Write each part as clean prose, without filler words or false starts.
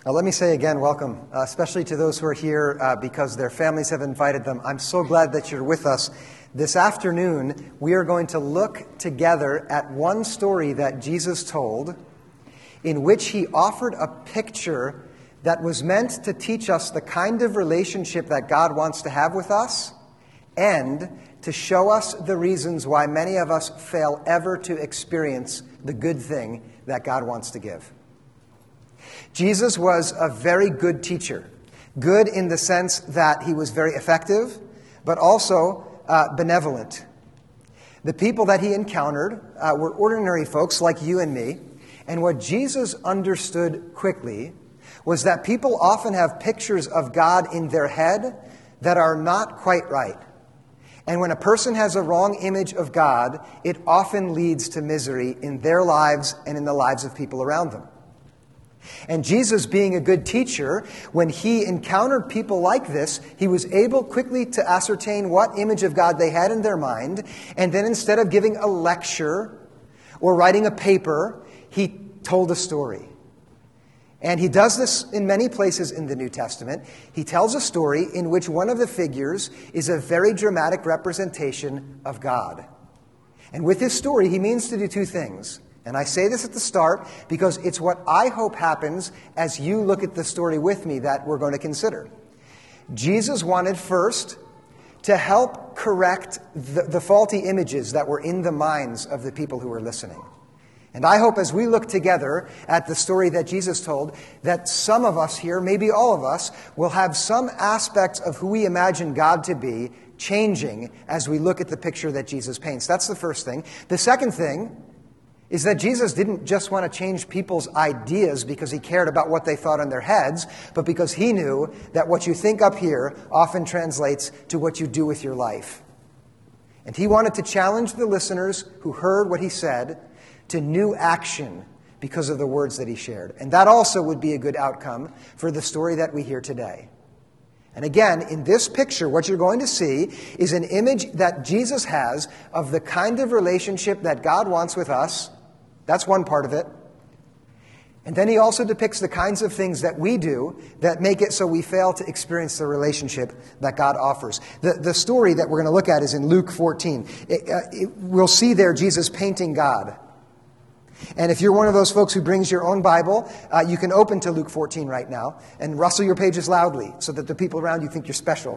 Let me say again, welcome, especially to those who are here because their families have invited them. I'm so glad that you're with us. This afternoon, we are going to look together at one story that Jesus told in which he offered a picture that was meant to teach us the kind of relationship that God wants to have with us and to show us the reasons why many of us fail ever to experience the good thing that God wants to give. Jesus was a very good teacher. Good in the sense that he was very effective, but also benevolent. The people that he encountered were ordinary folks like you and me. And what Jesus understood quickly was that people often have pictures of God in their head that are not quite right. And when a person has a wrong image of God, it often leads to misery in their lives and in the lives of people around them. And Jesus, being a good teacher, when he encountered people like this, he was able quickly to ascertain what image of God they had in their mind, and then instead of giving a lecture or writing a paper, he told a story. And he does this in many places in the New Testament. He tells a story in which one of the figures is a very dramatic representation of God. And with his story, he means to do two things. And I say this at the start because it's what I hope happens as you look at the story with me that we're going to consider. Jesus wanted first to help correct the faulty images that were in the minds of the people who were listening. And I hope as we look together at the story that Jesus told, that some of us here, maybe all of us, will have some aspects of who we imagine God to be changing as we look at the picture that Jesus paints. That's the first thing. The second thing is that Jesus didn't just want to change people's ideas because he cared about what they thought in their heads, but because he knew that what you think up here often translates to what you do with your life. And he wanted to challenge the listeners who heard what he said to new action because of the words that he shared. And that also would be a good outcome for the story that we hear today. And again, in this picture, what you're going to see is an image that Jesus has of the kind of relationship that God wants with us. That's one part of it. And then he also depicts the kinds of things that we do that make it so we fail to experience the relationship that God offers. The story that we're going to look at is in Luke 14. We'll see there Jesus painting God. And if you're one of those folks who brings your own Bible, you can open to Luke 14 right now and rustle your pages loudly so that the people around you think you're special.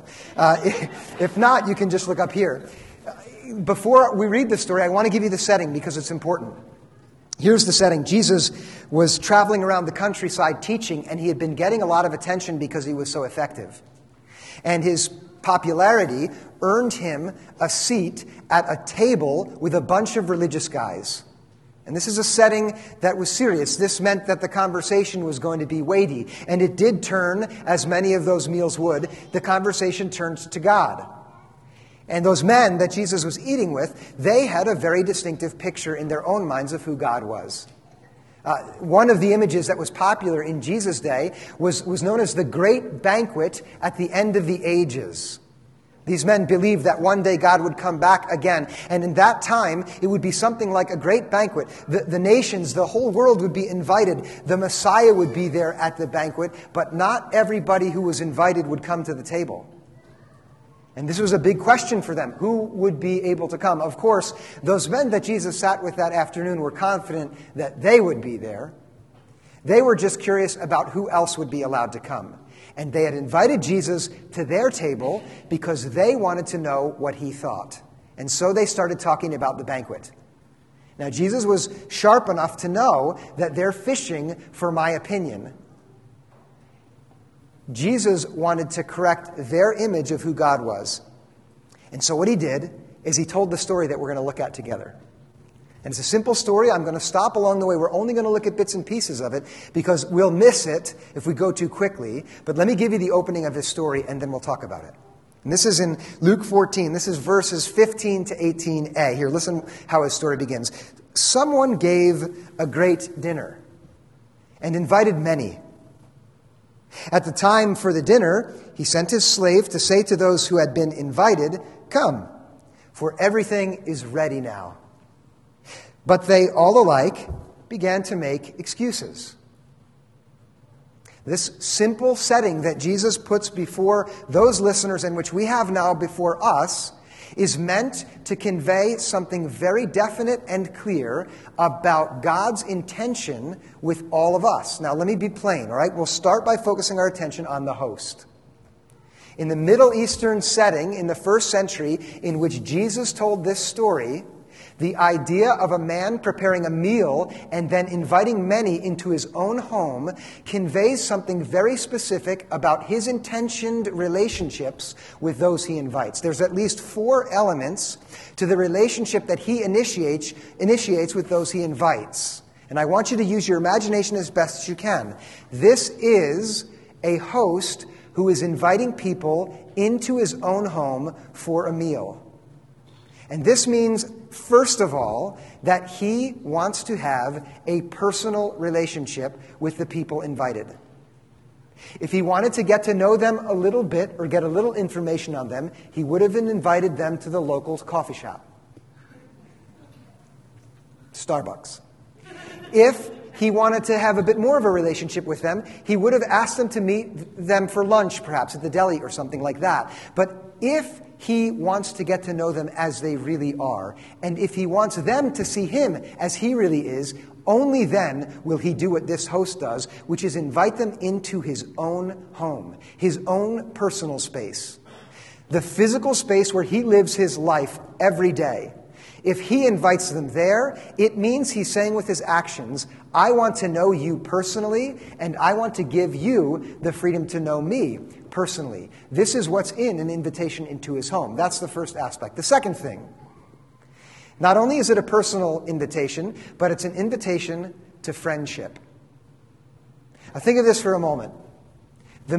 If not, you can just look up here. Before we read the story, I want to give you the setting because it's important. Here's the setting. Jesus was traveling around the countryside teaching, and he had been getting a lot of attention because he was so effective. And his popularity earned him a seat at a table with a bunch of religious guys. And this is a setting that was serious. This meant that the conversation was going to be weighty. And it did turn, as many of those meals would, the conversation turned to God. And those men that Jesus was eating with, they had a very distinctive picture in their own minds of who God was. One of the images that was popular in Jesus' day was known as the Great Banquet at the end of the ages. These men believed that one day God would come back again. And in that time, it would be something like a great banquet. The nations, the whole world would be invited. The Messiah would be there at the banquet, but not everybody who was invited would come to the table. And this was a big question for them. Who would be able to come? Of course, those men that Jesus sat with that afternoon were confident that they would be there. They were just curious about who else would be allowed to come. And they had invited Jesus to their table because they wanted to know what he thought. And so they started talking about the banquet. Now, Jesus was sharp enough to know that they're fishing for my opinion. Jesus wanted to correct their image of who God was. And so what he did is he told the story that we're going to look at together. And it's a simple story. I'm going to stop along the way. We're only going to look at bits and pieces of it because we'll miss it if we go too quickly. But let me give you the opening of his story and then we'll talk about it. And this is in Luke 14. This is verses 15 to 18a. Here, listen how his story begins. Someone gave a great dinner and invited many. At the time for the dinner, he sent his slave to say to those who had been invited, "Come, for everything is ready now." But they all alike began to make excuses. This simple setting that Jesus puts before those listeners and which we have now before us is meant to convey something very definite and clear about God's intention with all of us. Now, let me be plain, all right? We'll start by focusing our attention on the host. In the Middle Eastern setting in the first century in which Jesus told this story, the idea of a man preparing a meal and then inviting many into his own home conveys something very specific about his intentioned relationships with those he invites. There's at least 4 elements to the relationship that he initiates with those he invites. And I want you to use your imagination as best as you can. This is a host who is inviting people into his own home for a meal. And this means, first of all, that he wants to have a personal relationship with the people invited. If he wanted to get to know them a little bit or get a little information on them, he would have invited them to the local coffee shop. Starbucks. If he wanted to have a bit more of a relationship with them, he would have asked them to meet them for lunch, perhaps at the deli or something like that. But if he wants to get to know them as they really are, and if he wants them to see him as he really is, only then will he do what this host does, which is invite them into his own home, his own personal space, the physical space where he lives his life every day. If he invites them there, it means he's saying with his actions, I want to know you personally, and I want to give you the freedom to know me personally. This is what's in an invitation into his home. That's the first aspect. The second thing, not only is it a personal invitation, but it's an invitation to friendship. Now think of this for a moment. The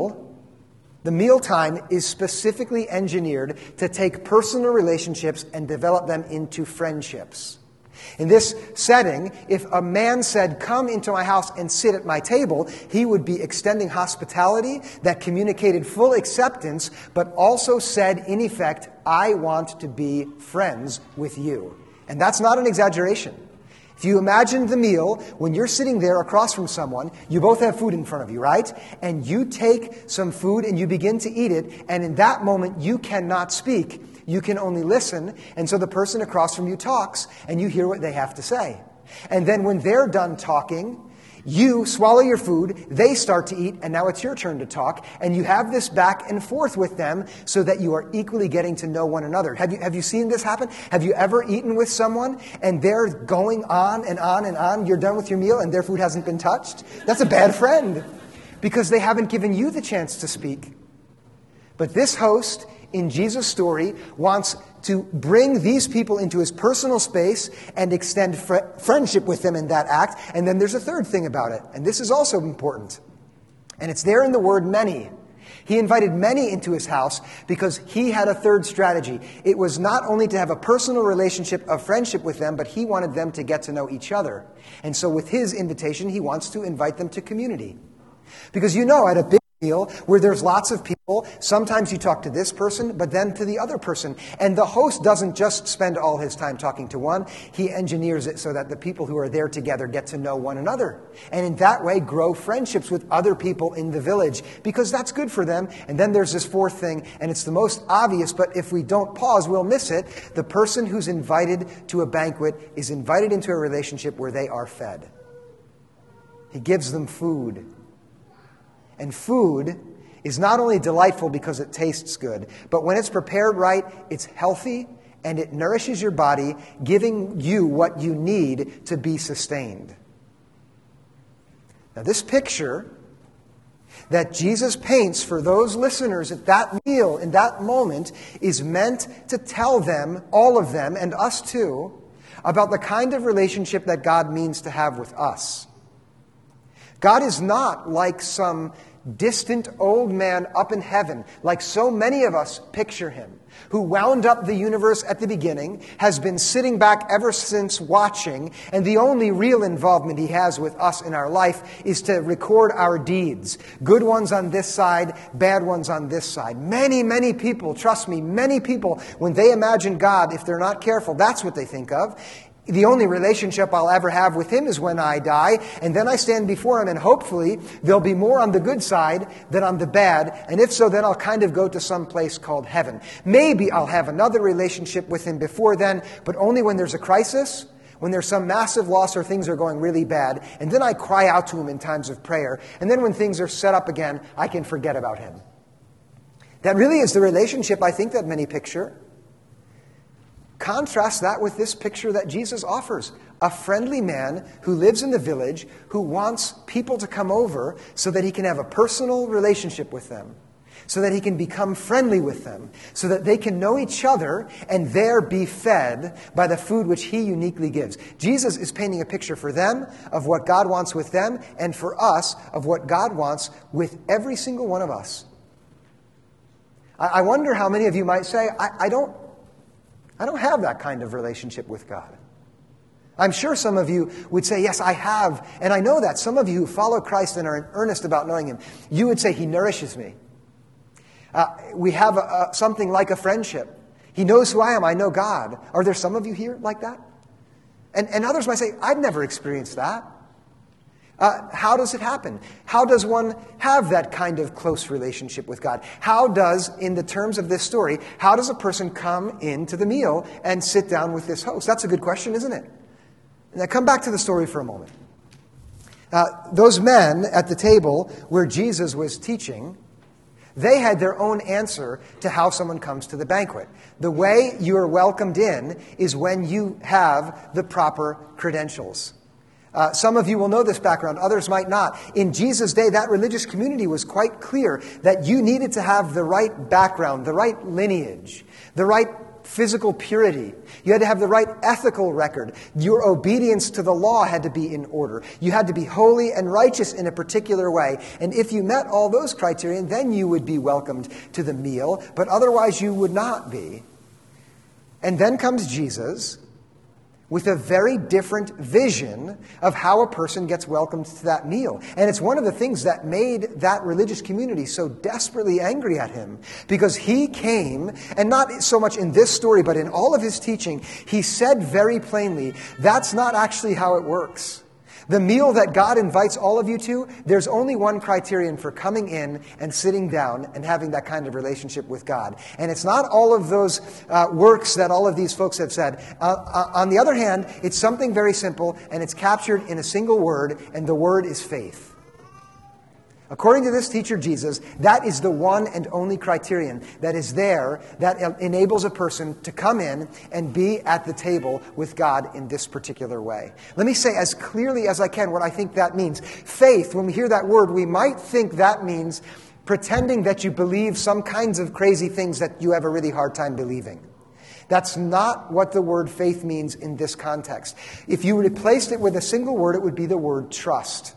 mealtime is specifically engineered to take personal relationships and develop them into friendships. In this setting, if a man said, come into my house and sit at my table, he would be extending hospitality that communicated full acceptance, but also said, in effect, I want to be friends with you. And that's not an exaggeration. If you imagine the meal, when you're sitting there across from someone, you both have food in front of you, right? And you take some food and you begin to eat it, and in that moment you cannot speak. You can only listen, and so the person across from you talks, and you hear what they have to say. And then when they're done talking, you swallow your food, they start to eat, and now it's your turn to talk, and you have this back and forth with them so that you are equally getting to know one another. Have you seen this happen? Have you ever eaten with someone, and they're going on and on and on, you're done with your meal, and their food hasn't been touched? That's a bad friend, because they haven't given you the chance to speak. But this host in Jesus' story wants to bring these people into his personal space and extend friendship with them in that act. And then there's a third thing about it, and this is also important. And it's there in the word many. He invited many into his house because he had a third strategy. It was not only to have a personal relationship of friendship with them, but he wanted them to get to know each other. And so with his invitation, he wants to invite them to community. Because at a big meal where there's lots of people, sometimes you talk to this person, but then to the other person. And the host doesn't just spend all his time talking to one. He engineers it so that the people who are there together get to know one another. And in that way, grow friendships with other people in the village, because that's good for them. And then there's this fourth thing, and it's the most obvious, but if we don't pause, we'll miss it. The person who's invited to a banquet is invited into a relationship where they are fed. He gives them food. And food is not only delightful because it tastes good, but when it's prepared right, it's healthy and it nourishes your body, giving you what you need to be sustained. Now, this picture that Jesus paints for those listeners at that meal, in that moment, is meant to tell them, all of them, and us too, about the kind of relationship that God means to have with us. God is not like some distant old man up in heaven, like so many of us picture him, who wound up the universe at the beginning, has been sitting back ever since watching, and the only real involvement he has with us in our life is to record our deeds. Good ones on this side, bad ones on this side. Many, many people, trust me, many people, when they imagine God, if they're not careful, that's what they think of. The only relationship I'll ever have with him is when I die, and then I stand before him, and hopefully there'll be more on the good side than on the bad, and if so, then I'll kind of go to some place called heaven. Maybe I'll have another relationship with him before then, but only when there's a crisis, when there's some massive loss or things are going really bad, and then I cry out to him in times of prayer, and then when things are set up again, I can forget about him. That really is the relationship I think that many picture. Contrast that with this picture that Jesus offers. A friendly man who lives in the village, who wants people to come over so that he can have a personal relationship with them, so that he can become friendly with them, so that they can know each other and there be fed by the food which he uniquely gives. Jesus is painting a picture for them of what God wants with them, and for us of what God wants with every single one of us. I wonder how many of you might say, I don't have that kind of relationship with God. I'm sure some of you would say, yes, I have. And I know that some of you who follow Christ and are in earnest about knowing him, you would say, he nourishes me. We have something like a friendship. He knows who I am. I know God. Are there some of you here like that? And others might say, I've never experienced that. How does it happen? How does one have that kind of close relationship with God? How does, in the terms of this story, how does a person come into the meal and sit down with this host? That's a good question, isn't it? Now come back to the story for a moment. Those men at the table where Jesus was teaching, they had their own answer to how someone comes to the banquet. The way you're welcomed in is when you have the proper credentials. Some of you will know this background, others might not. In Jesus' day, that religious community was quite clear that you needed to have the right background, the right lineage, the right physical purity. You had to have the right ethical record. Your obedience to the law had to be in order. You had to be holy and righteous in a particular way. And if you met all those criteria, then you would be welcomed to the meal, but otherwise you would not be. And then comes Jesus with a very different vision of how a person gets welcomed to that meal. And it's one of the things that made that religious community so desperately angry at him. Because he came, and not so much in this story, but in all of his teaching, he said very plainly, that's not actually how it works. The meal that God invites all of you to, there's only one criterion for coming in and sitting down and having that kind of relationship with God. And it's not all of those works that all of these folks have said. On the other hand, it's something very simple, and it's captured in a single word, and the word is faith. According to this teacher, Jesus, that is the one and only criterion that is there that enables a person to come in and be at the table with God in this particular way. Let me say as clearly as I can what I think that means. Faith, when we hear that word, we might think that means pretending that you believe some kinds of crazy things that you have a really hard time believing. That's not what the word faith means in this context. If you replaced it with a single word, it would be the word trust.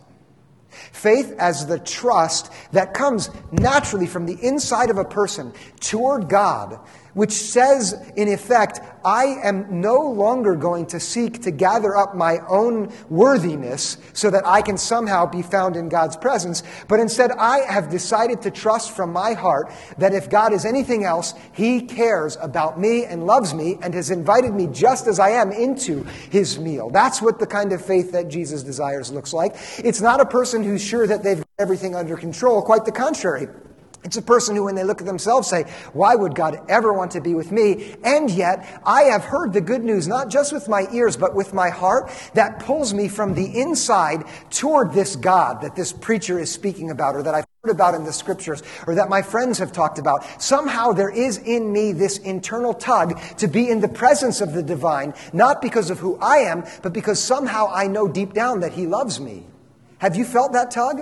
Faith as the trust that comes naturally from the inside of a person toward God, which says, in effect, I am no longer going to seek to gather up my own worthiness so that I can somehow be found in God's presence, but instead I have decided to trust from my heart that if God is anything else, he cares about me and loves me and has invited me just as I am into his meal. That's what the kind of faith that Jesus desires looks like. It's not a person who's sure that they've got everything under control. Quite the contrary. It's a person who, when they look at themselves, say, why would God ever want to be with me? And yet, I have heard the good news, not just with my ears, but with my heart, that pulls me from the inside toward this God that this preacher is speaking about, or that I've heard about in the scriptures, or that my friends have talked about. Somehow there is in me this internal tug to be in the presence of the divine, not because of who I am, but because somehow I know deep down that he loves me. Have you felt that tug?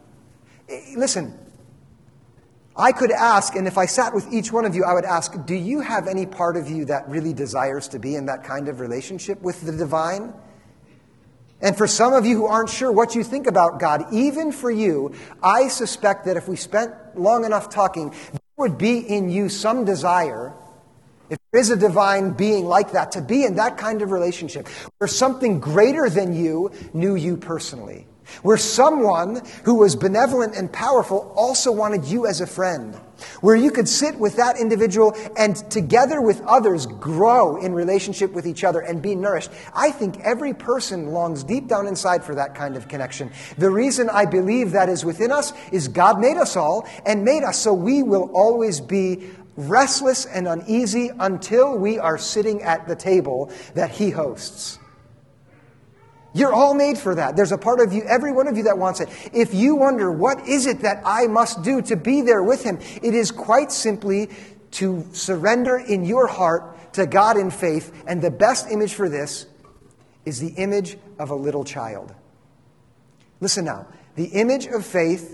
Listen, I could ask, and if I sat with each one of you, I would ask, do you have any part of you that really desires to be in that kind of relationship with the divine? And for some of you who aren't sure what you think about God, even for you, I suspect that if we spent long enough talking, there would be in you some desire, if there is a divine being like that, to be in that kind of relationship, where something greater than you knew you personally. where someone who was benevolent and powerful also wanted you as a friend, where you could sit with that individual and together with others grow in relationship with each other and be nourished. I think every person longs deep down inside for that kind of connection. The reason I believe that is within us is God made us all and made us so we will always be restless and uneasy until we are sitting at the table that He hosts. You're all made for that. There's a part of you, every one of you, that wants it. If you wonder, what is it that I must do to be there with Him? It is quite simply to surrender in your heart to God in faith. And the best image for this is the image of a little child. Listen now. The image of faith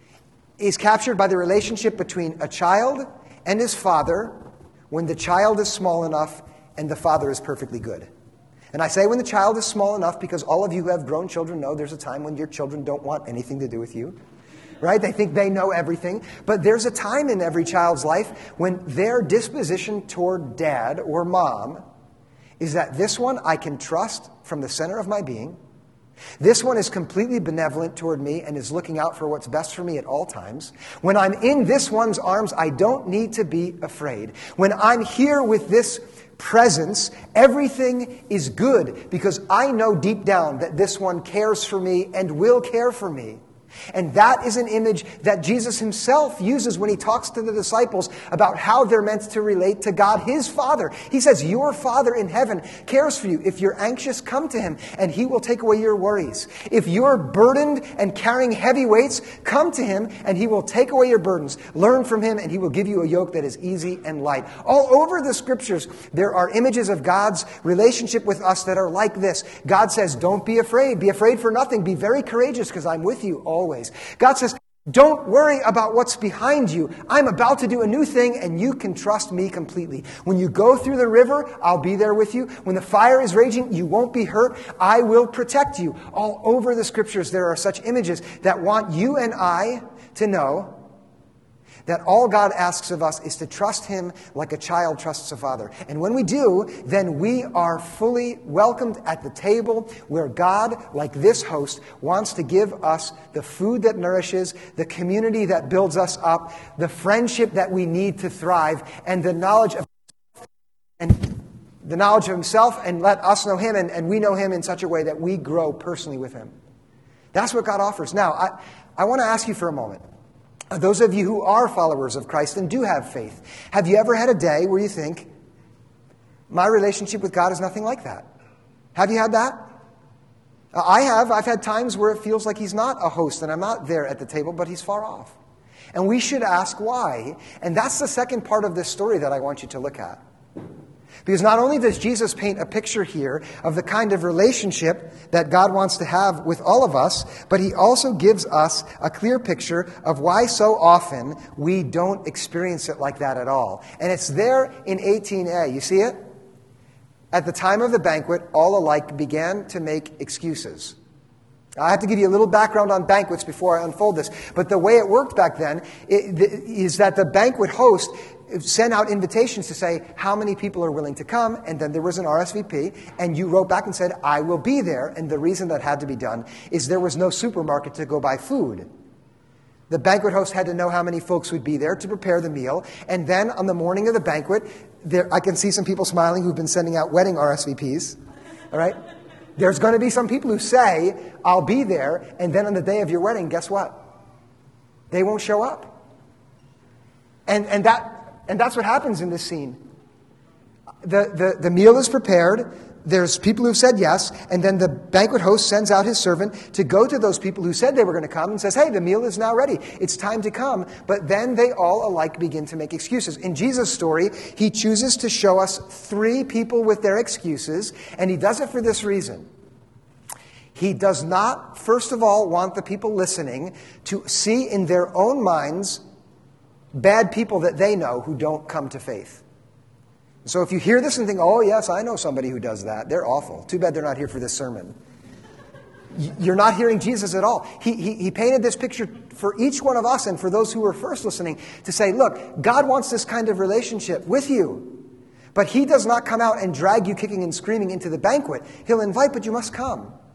is captured by the relationship between a child and his father when the child is small enough and the father is perfectly good. And I say when the child is small enough because all of you who have grown children know there's a time when your children don't want anything to do with you. Right? They think they know everything. But there's a time in every child's life when their disposition toward dad or mom is that this one I can trust from the center of my being. This one is completely benevolent toward me and is looking out for what's best for me at all times. When I'm in this one's arms, I don't need to be afraid. When I'm here with this presence, everything is good because I know deep down that this one cares for me and will care for me. And that is an image that Jesus Himself uses when He talks to the disciples about how they're meant to relate to God, His Father. He says, your Father in heaven cares for you. If you're anxious, come to Him and He will take away your worries. If you're burdened and carrying heavy weights, come to Him and He will take away your burdens. Learn from Him and He will give you a yoke that is easy and light. All over the Scriptures, there are images of God's relationship with us that are like this. God says, don't be afraid. Be afraid for nothing. Be very courageous because I'm with you always. God says, don't worry about what's behind you. I'm about to do a new thing and you can trust me completely. When you go through the river, I'll be there with you. When the fire is raging, you won't be hurt. I will protect you. All over the Scriptures, there are such images that want you and I to know that all God asks of us is to trust Him like a child trusts a father. And when we do, then we are fully welcomed at the table where God, like this host, wants to give us the food that nourishes, the community that builds us up, the friendship that we need to thrive, and the knowledge of Himself, and let us know Him, and we know Him in such a way that we grow personally with Him. That's what God offers. Now, I want to ask you for a moment. Those of you who are followers of Christ and do have faith, have you ever had a day where you think, my relationship with God is nothing like that? Have you had that? I have. I've had times where it feels like He's not a host and I'm not there at the table, but He's far off. And we should ask why. And that's the second part of this story that I want you to look at. Because not only does Jesus paint a picture here of the kind of relationship that God wants to have with all of us, but He also gives us a clear picture of why so often we don't experience it like that at all. And it's there in 18a. You see it? At the time of the banquet, all alike began to make excuses. I have to give you a little background on banquets before I unfold this. But the way it worked back then is that the banquet host sent out invitations to say how many people are willing to come, and then there was an RSVP, and you wrote back and said, I will be there. And the reason that had to be done is there was no supermarket to go buy food. The banquet host had to know how many folks would be there to prepare the meal, and then on the morning of the banquet, I can see some people smiling who've been sending out wedding RSVPs, all right? There's going to be some people who say, I'll be there, and then on the day of your wedding, guess what? They won't show up. And that's what happens in this scene. The meal is prepared. There's people who've said yes. And then the banquet host sends out his servant to go to those people who said they were going to come and says, hey, the meal is now ready. It's time to come. But then they all alike begin to make excuses. In Jesus' story, He chooses to show us 3 people with their excuses. And He does it for this reason. He does not, first of all, want the people listening to see in their own minds bad people that they know who don't come to faith. So if you hear this and think, oh yes, I know somebody who does that, they're awful. Too bad they're not here for this sermon. You're not hearing Jesus at all. He painted this picture for each one of us and for those who were first listening to say, look, God wants this kind of relationship with you. But He does not come out and drag you kicking and screaming into the banquet. He'll invite, but you must come.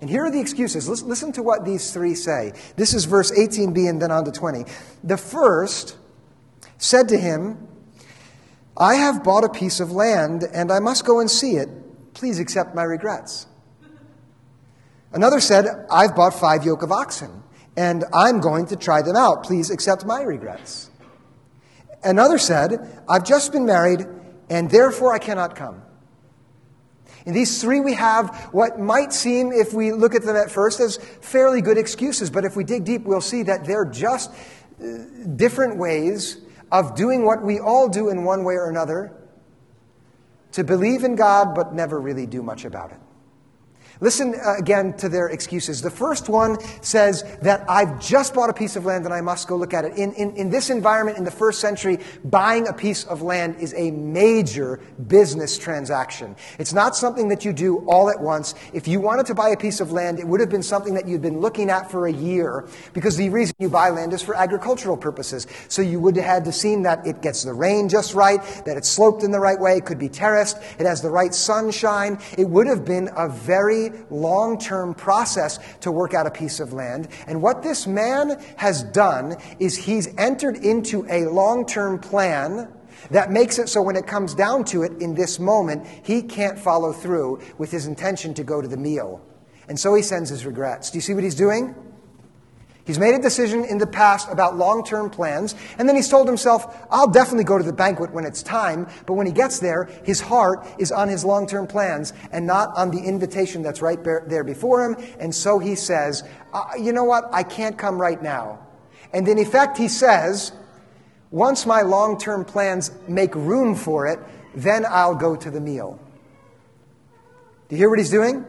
And here are the excuses. Listen to what these three say. This is verse 18b and then on to 20. The first said to him, I have bought a piece of land, and I must go and see it. Please accept my regrets. Another said, I've bought 5 yoke of oxen, and I'm going to try them out. Please accept my regrets. Another said, I've just been married, and therefore I cannot come. In these three we have what might seem, if we look at them at first, as fairly good excuses. But if we dig deep, we'll see that they're just different ways of doing what we all do in one way or another, to believe in God but never really do much about it. Listen again to their excuses. The first one says that I've just bought a piece of land and I must go look at it. In this environment, in the first century, buying a piece of land is a major business transaction. It's not something that you do all at once. If you wanted to buy a piece of land, it would have been something that you'd been looking at for a year, because the reason you buy land is for agricultural purposes. So you would have had to see that it gets the rain just right, that it's sloped in the right way, it could be terraced, it has the right sunshine. It would have been a very long-term process to work out a piece of land. And what this man has done is he's entered into a long-term plan that makes it so when it comes down to it in this moment, he can't follow through with his intention to go to the meal. And so he sends his regrets. Do you see what he's doing? He's made a decision in the past about long-term plans, and then he's told himself, I'll definitely go to the banquet when it's time, but when he gets there, his heart is on his long-term plans and not on the invitation that's right there before him, and so he says, you know what, I can't come right now. And in effect, he says, once my long-term plans make room for it, then I'll go to the meal. Do you hear what he's doing?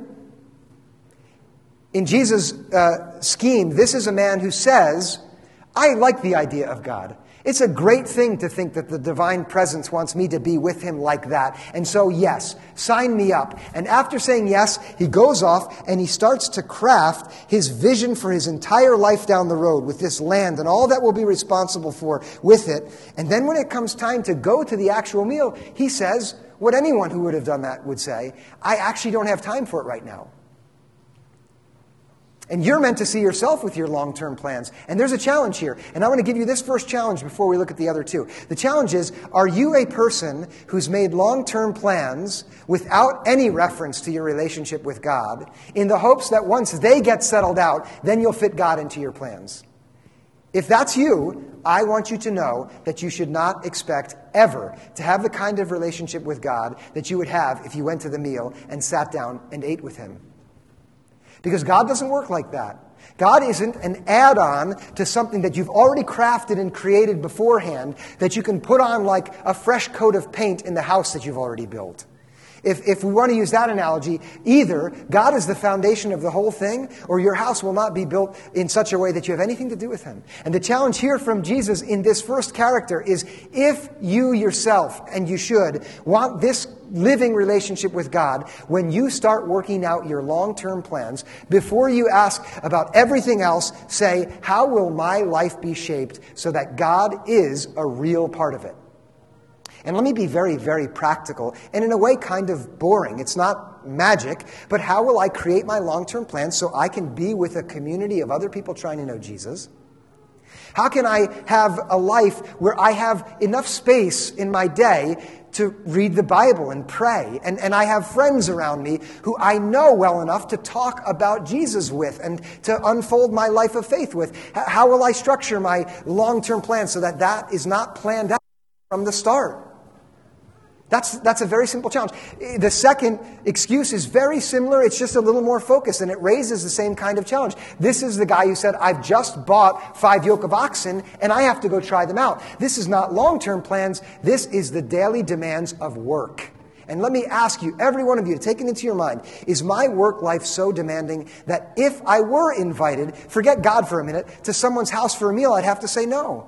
In Jesus' scheme, this is a man who says, I like the idea of God. It's a great thing to think that the divine presence wants me to be with him like that. And so, yes, sign me up. And after saying yes, he goes off and he starts to craft his vision for his entire life down the road with this land and all that will be responsible for with it. And then when it comes time to go to the actual meal, he says what anyone who would have done that would say, I actually don't have time for it right now. And you're meant to see yourself with your long-term plans. And there's a challenge here. And I want to give you this first challenge before we look at the other two. The challenge is, are you a person who's made long-term plans without any reference to your relationship with God, in the hopes that once they get settled out, then you'll fit God into your plans? If that's you, I want you to know that you should not expect ever to have the kind of relationship with God that you would have if you went to the meal and sat down and ate with him. Because God doesn't work like that. God isn't an add-on to something that you've already crafted and created beforehand that you can put on like a fresh coat of paint in the house that you've already built. If we want to use that analogy, either God is the foundation of the whole thing, or your house will not be built in such a way that you have anything to do with him. And the challenge here from Jesus in this first character is, if you yourself, and you should, want this living relationship with God, when you start working out your long-term plans, before you ask about everything else, say, how will my life be shaped so that God is a real part of it? And let me be very, very practical, and in a way kind of boring. It's not magic, but how will I create my long-term plans so I can be with a community of other people trying to know Jesus? How can I have a life where I have enough space in my day to read the Bible and pray, and I have friends around me who I know well enough to talk about Jesus with and to unfold my life of faith with? How will I structure my long-term plan so that that is not planned out from the start? That's a very simple challenge. The second excuse is very similar. It's just a little more focused, and it raises the same kind of challenge. This is the guy who said, I've just bought 5 yoke of oxen, and I have to go try them out. This is not long-term plans. This is the daily demands of work. And let me ask you, every one of you, to take it into your mind, is my work life so demanding that if I were invited, forget God for a minute, to someone's house for a meal, I'd have to say no?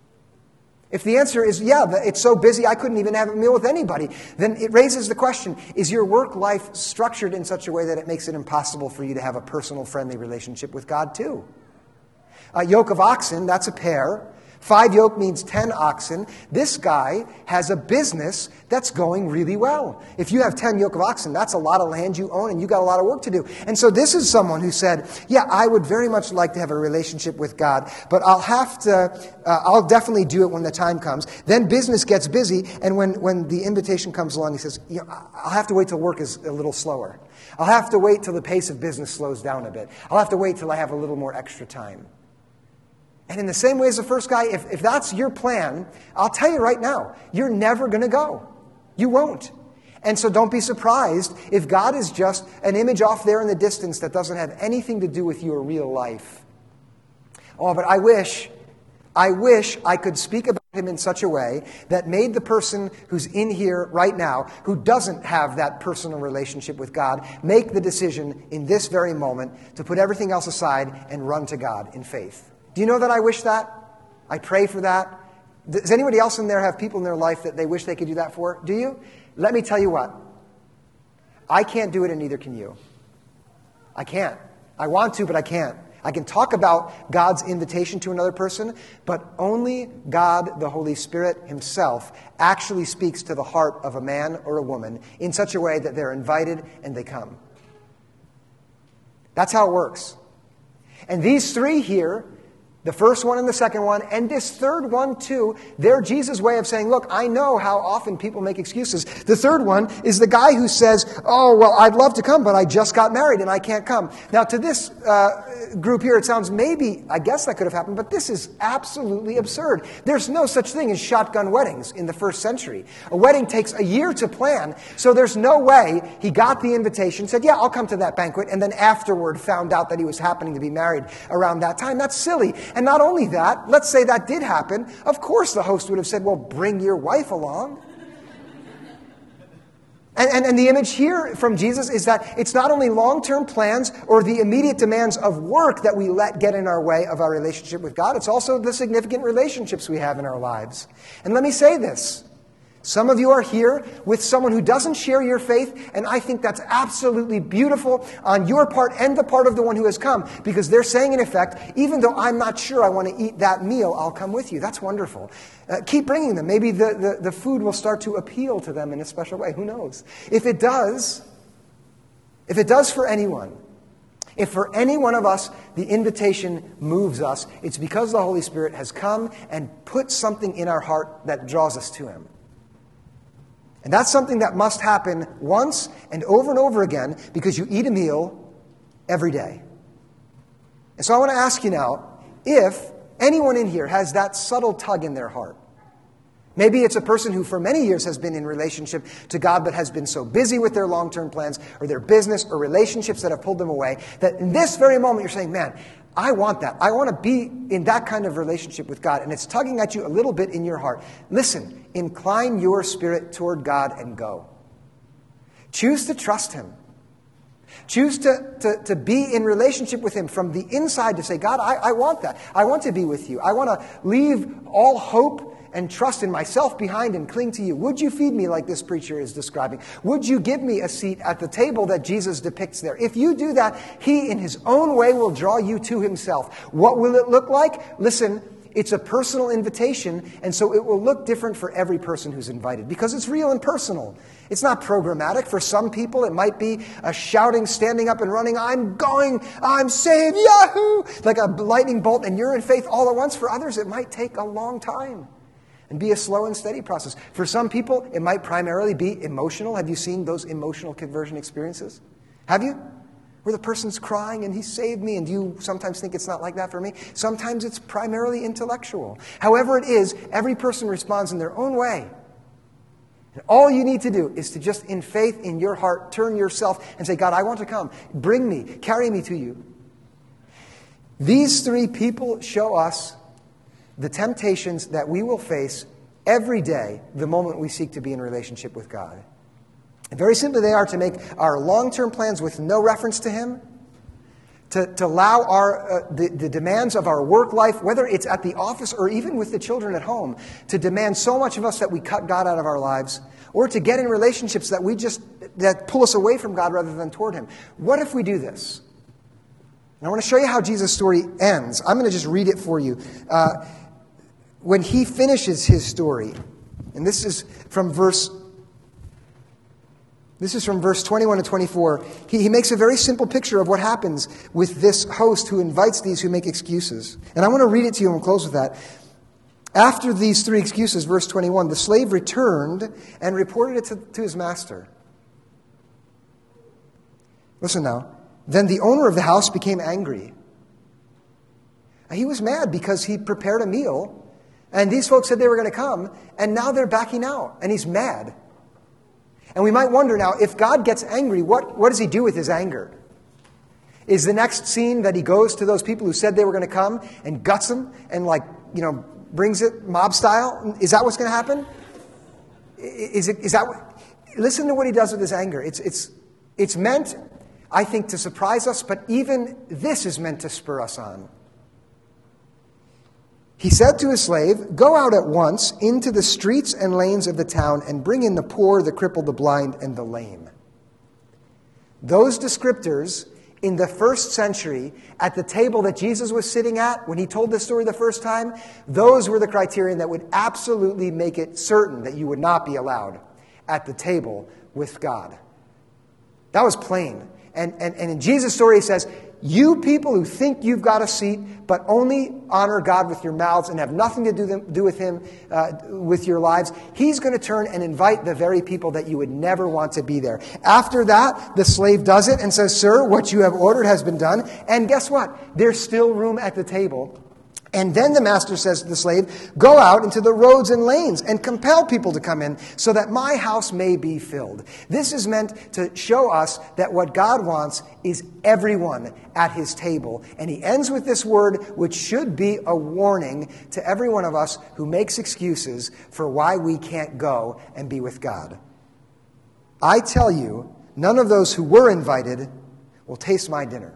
If the answer is, yeah, it's so busy I couldn't even have a meal with anybody, then it raises the question, is your work life structured in such a way that it makes it impossible for you to have a personal, friendly relationship with God too? A yoke of oxen, that's a pair. 5 yoke means 10 oxen. This guy has a business that's going really well. If you have 10 yoke of oxen, that's a lot of land you own and you got a lot of work to do. And so this is someone who said, yeah, I would very much like to have a relationship with God, but I'll definitely do it when the time comes. Then business gets busy, and when the invitation comes along, he says, I'll have to wait till work is a little slower. I'll have to wait till the pace of business slows down a bit. I'll have to wait till I have a little more extra time. And in the same way as the first guy, if that's your plan, I'll tell you right now, you're never going to go. You won't. And so don't be surprised if God is just an image off there in the distance that doesn't have anything to do with your real life. Oh, but I wish I could speak about him in such a way that made the person who's in here right now, who doesn't have that personal relationship with God, make the decision in this very moment to put everything else aside and run to God in faith. Do you know that I wish that? I pray for that. Does anybody else in there have people in their life that they wish they could do that for? Do you? Let me tell you what. I can't do it, and neither can you. I can't. I want to, but I can't. I can talk about God's invitation to another person, but only God, the Holy Spirit himself, actually speaks to the heart of a man or a woman in such a way that they're invited and they come. That's how it works. And these 3 here, the first one and the second one, and this third one too, they're Jesus' way of saying, look, I know how often people make excuses. The third one is the guy who says, oh, well, I'd love to come, but I just got married and I can't come. Now, to this group here, it sounds maybe, I guess that could have happened, but this is absolutely absurd. There's no such thing as shotgun weddings in the first century. A wedding takes a year to plan, so there's no way he got the invitation, said, yeah, I'll come to that banquet, and then afterward found out that he was happening to be married around that time. That's silly. And not only that, let's say that did happen, of course the host would have said, well, bring your wife along. And the image here from Jesus is that it's not only long-term plans or the immediate demands of work that we let get in our way of our relationship with God. It's also the significant relationships we have in our lives. And let me say this. Some of you are here with someone who doesn't share your faith, and I think that's absolutely beautiful on your part and the part of the one who has come, because they're saying, in effect, even though I'm not sure I want to eat that meal, I'll come with you. That's wonderful. Keep bringing them. Maybe the food will start to appeal to them in a special way. Who knows? If it does for anyone, if for any one of us the invitation moves us, it's because the Holy Spirit has come and put something in our heart that draws us to him. And that's something that must happen once and over again, because you eat a meal every day. And so I want to ask you now, if anyone in here has that subtle tug in their heart, maybe it's a person who for many years has been in relationship to God but has been so busy with their long-term plans or their business or relationships that have pulled them away, that in this very moment you're saying, man, I want that. I want to be in that kind of relationship with God. And it's tugging at you a little bit in your heart. Listen, incline your spirit toward God and go. Choose to trust him. Choose to be in relationship with him from the inside, to say, God, I want that. I want to be with you. I want to leave all hope and trust in myself behind and cling to you. Would you feed me like this preacher is describing? Would you give me a seat at the table that Jesus depicts there? If you do that, he in his own way will draw you to himself. What will it look like? Listen, it's a personal invitation, and so it will look different for every person who's invited, because it's real and personal. It's not programmatic. For some people, it might be a shouting, standing up and running, I'm going, I'm saved, yahoo! Like a lightning bolt, and you're in faith all at once. For others, it might take a long time and be a slow and steady process. For some people, it might primarily be emotional. Have you seen those emotional conversion experiences? Have you? Where the person's crying and he saved me, and do you sometimes think it's not like that for me? Sometimes it's primarily intellectual. However it is, every person responds in their own way. And all you need to do is to just, in faith, in your heart, turn yourself and say, God, I want to come. Bring me, carry me to you. These 3 people show us the temptations that we will face every day the moment we seek to be in relationship with God. And very simply, they are to make our long-term plans with no reference to him, to allow the demands of our work life, whether it's at the office or even with the children at home, to demand so much of us that we cut God out of our lives, or to get in relationships that pull us away from God rather than toward him. What if we do this? And I want to show you how Jesus' story ends. I'm going to just read it for you. when he finishes his story, and this is from verse 21 to 24, he makes a very simple picture of what happens with this host who invites these who make excuses. And I want to read it to you and we'll close with that. After these three excuses, verse 21, the slave returned and reported it to his master. Listen now. Then the owner of the house became angry. He was mad because he prepared a meal, and these folks said they were going to come, and now they're backing out, and he's mad. And we might wonder now, if God gets angry, what does he do with his anger? Is the next scene that he goes to those people who said they were going to come and guts them and brings it mob style? Is that what's going to happen? Listen to what he does with his anger. It's meant, I think, to surprise us, but even this is meant to spur us on. He said to his slave, "Go out at once into the streets and lanes of the town and bring in the poor, the crippled, the blind, and the lame." Those descriptors in the first century at the table that Jesus was sitting at when he told this story the first time, those were the criterion that would absolutely make it certain that you would not be allowed at the table with God. That was plain. And in Jesus' story, he says, you people who think you've got a seat, but only honor God with your mouths and have nothing to do with him with your lives, he's going to turn and invite the very people that you would never want to be there. After that, the slave does it and says, "Sir, what you have ordered has been done." And guess what? There's still room at the table. And then the master says to the slave, "Go out into the roads and lanes and compel people to come in so that my house may be filled." This is meant to show us that what God wants is everyone at his table. And he ends with this word, which should be a warning to every one of us who makes excuses for why we can't go and be with God. I tell you, none of those who were invited will taste my dinner.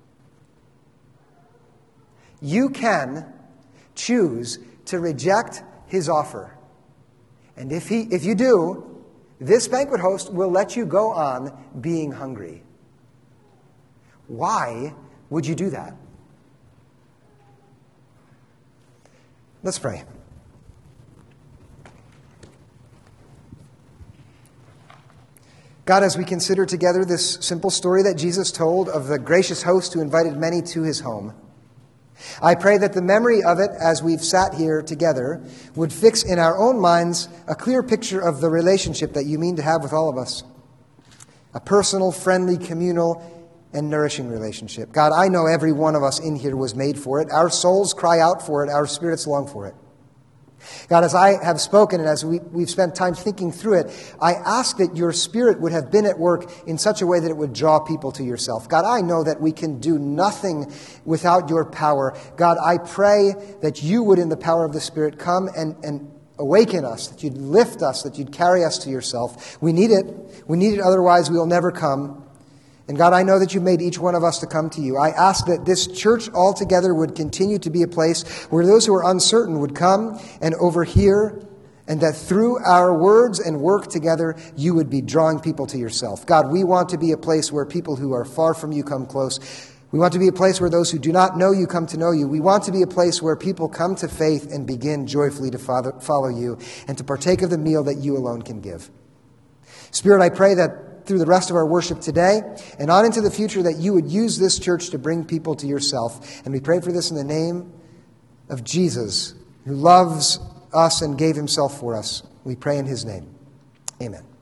You can choose to reject his offer. And if you do, this banquet host will let you go on being hungry. Why would you do that? Let's pray. God, as we consider together this simple story that Jesus told of the gracious host who invited many to his home, I pray that the memory of it, as we've sat here together, would fix in our own minds a clear picture of the relationship that you mean to have with all of us. A personal, friendly, communal, and nourishing relationship. God, I know every one of us in here was made for it. Our souls cry out for it. Our spirits long for it. God, as I have spoken and as we've spent time thinking through it, I ask that your Spirit would have been at work in such a way that it would draw people to yourself. God, I know that we can do nothing without your power. God, I pray that you would, in the power of the Spirit, come and awaken us, that you'd lift us, that you'd carry us to yourself. We need it. We need it, otherwise we will never come. And God, I know that you made each one of us to come to you. I ask that this church altogether would continue to be a place where those who are uncertain would come and overhear, and that through our words and work together, you would be drawing people to yourself. God, we want to be a place where people who are far from you come close. We want to be a place where those who do not know you come to know you. We want to be a place where people come to faith and begin joyfully to follow you and to partake of the meal that you alone can give. Spirit, I pray that through the rest of our worship today and on into the future, that you would use this church to bring people to yourself. And we pray for this in the name of Jesus, who loves us and gave himself for us. We pray in his name. Amen.